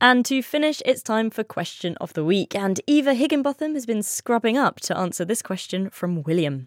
And to finish, it's time for Question of the Week. And Eva Higginbotham has been scrubbing up to answer this question from William.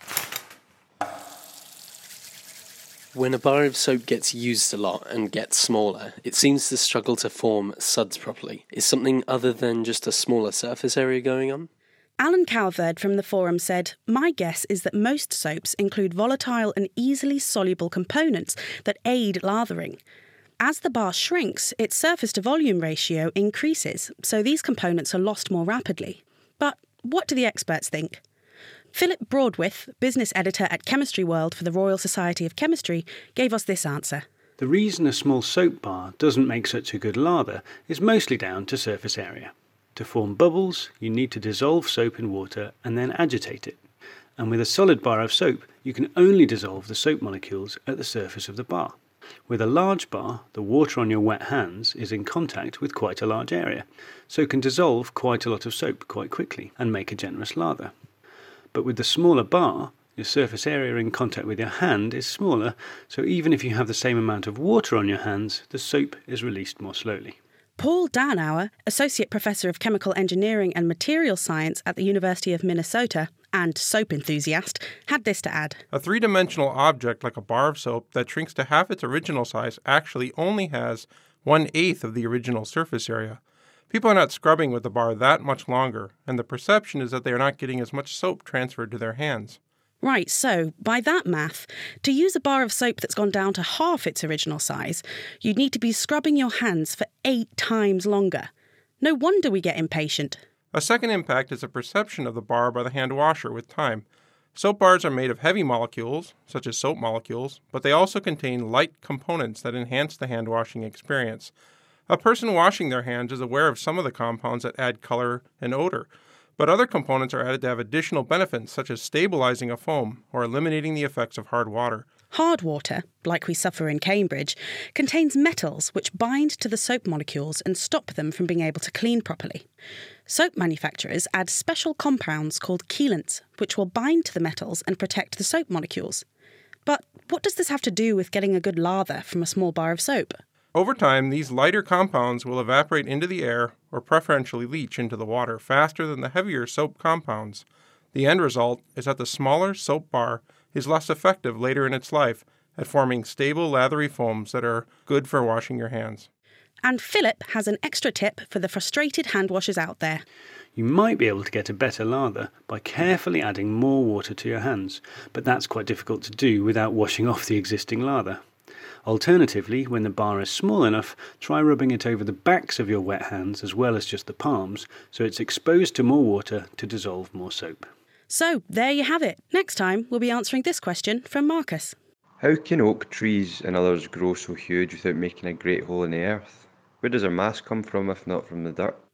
When a bar of soap gets used a lot and gets smaller, it seems to struggle to form suds properly. Is something other than just a smaller surface area going on? Alan Calverd from the forum said, "My guess is that most soaps include volatile and easily soluble components that aid lathering. As the bar shrinks, its surface-to-volume ratio increases, so these components are lost more rapidly. But what do the experts think?" Philip Broadwith, business editor at Chemistry World for the Royal Society of Chemistry, gave us this answer. The reason a small soap bar doesn't make such a good lather is mostly down to surface area. To form bubbles, you need to dissolve soap in water and then agitate it. And with a solid bar of soap, you can only dissolve the soap molecules at the surface of the bar. With a large bar, the water on your wet hands is in contact with quite a large area, so can dissolve quite a lot of soap quite quickly and make a generous lather. But with the smaller bar, your surface area in contact with your hand is smaller, so even if you have the same amount of water on your hands, the soap is released more slowly. Paul Danauer, Associate Professor of Chemical Engineering and Materials Science at the University of Minnesota, and soap enthusiast, had this to add. A three-dimensional object like a bar of soap that shrinks to half its original size actually only has 1/8 of the original surface area. People are not scrubbing with the bar that much longer, and the perception is that they are not getting as much soap transferred to their hands. Right, so by that math, to use a bar of soap that's gone down to half its original size, you'd need to be scrubbing your hands for 8 times longer. No wonder we get impatient. A second impact is the perception of the bar by the hand washer with time. Soap bars are made of heavy molecules, such as soap molecules, but they also contain light components that enhance the hand washing experience. A person washing their hands is aware of some of the compounds that add color and odor, but other components are added to have additional benefits, such as stabilizing a foam or eliminating the effects of hard water. Hard water, like we suffer in Cambridge, contains metals which bind to the soap molecules and stop them from being able to clean properly. Soap manufacturers add special compounds called chelants, which will bind to the metals and protect the soap molecules. But what does this have to do with getting a good lather from a small bar of soap? Over time, these lighter compounds will evaporate into the air or preferentially leach into the water faster than the heavier soap compounds. The end result is that the smaller soap bar is less effective later in its life at forming stable, lathery foams that are good for washing your hands. And Philip has an extra tip for the frustrated hand washers out there. You might be able to get a better lather by carefully adding more water to your hands, but that's quite difficult to do without washing off the existing lather. Alternatively, when the bar is small enough, try rubbing it over the backs of your wet hands as well as just the palms, so it's exposed to more water to dissolve more soap. So, there you have it. Next time, we'll be answering this question from Marcus. How can oak trees and others grow so huge without making a great hole in the earth? Where does their mass come from if not from the dirt?